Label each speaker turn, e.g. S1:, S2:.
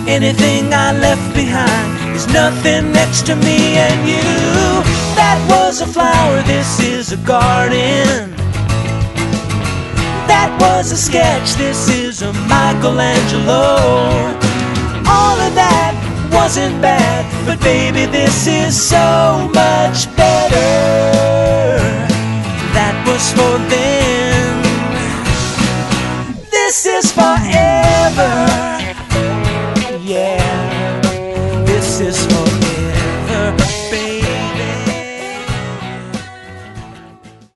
S1: Anything I left behind is nothing next to me and you. That was a flower, this is a garden. That was a sketch, this is a Michelangelo. All of that wasn't bad, but baby, this is so much better. That was for then. This is for